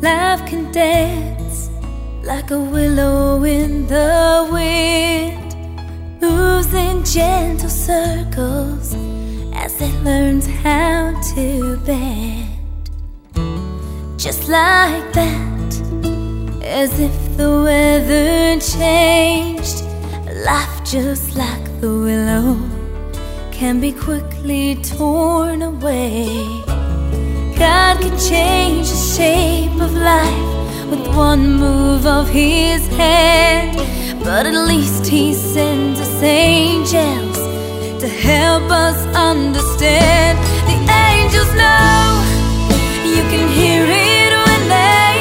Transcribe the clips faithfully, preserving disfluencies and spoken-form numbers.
Life can dance like a willow in the wind, moves in gentle circles as it learns how to bend. Just like that, as if the weather changed, life just like the willow can be quickly torn away. God can change the shape of life with one move of His hand, but at least He sends us angels to help us understand. The angels know, you can hear it when they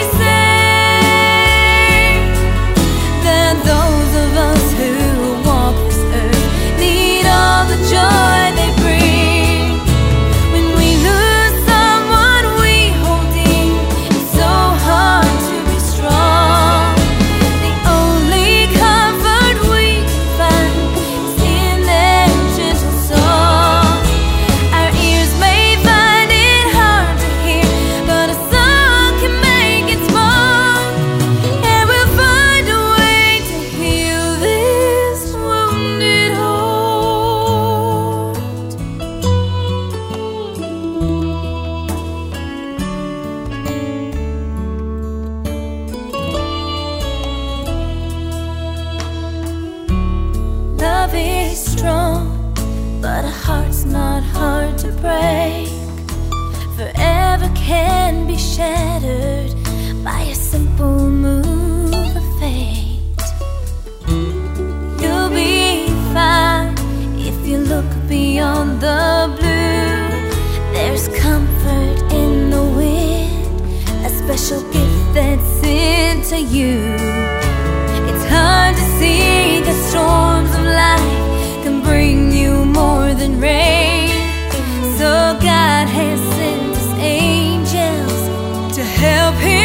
say that those of us who walk this earth need all the joy they bring. When we lose someone we hold dear, it's so hard to be strong. The only comfort we can find is in their gentle song. Our ears may find it hard to hear, but a song can make it small, and we'll find a way to heal this wounded heart. Love is strong, but a heart's not hard to break. Forever can be shattered by a simple move of fate. You'll be fine if you look beyond the blue. There's comfort in the wind, a special gift that's sent to you. It's hard to see that storms of life can bring you more than rain, so God has sent His angels to help Him